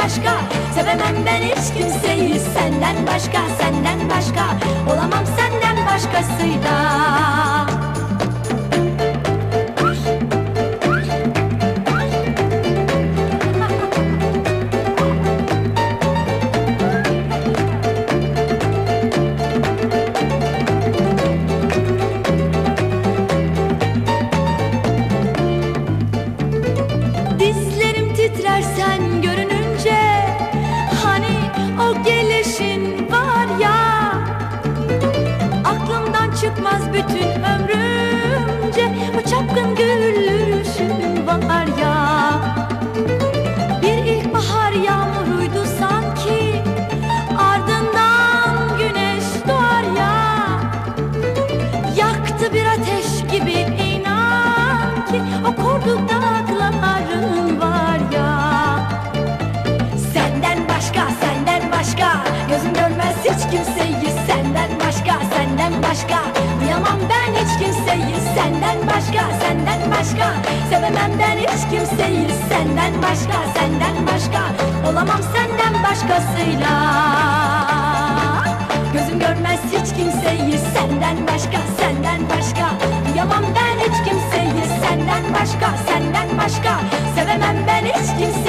başka. Sevemem ben hiç kimseyi senden başka, senden başka. Olamam senden başkasıyla. Dizlerim titrer sen görününce, hani o gelişin var ya. Aklımdan çıkmaz bütün ömrümce, o çapkın gülüşün var ya. Bir ilkbahar yağmuruydu sanki, ardından güneş doğar ya. Yaktı bir ateş gibi inan ki, o korku dağların var ya. Senden başka, senden başka, gözüm görmez hiç kimseyi senden başka, senden başka. Duyamam ben hiç kimseyi senden başka, senden başka. Sevemem ben hiç kimseyi senden başka, senden başka. Olamam senden başkasıyla. Gözüm görmez hiç kimseyi senden başka, senden başka. Duyamam ben hiç kimseyi senden başka, senden başka. Sevemem ben hiç kimseyi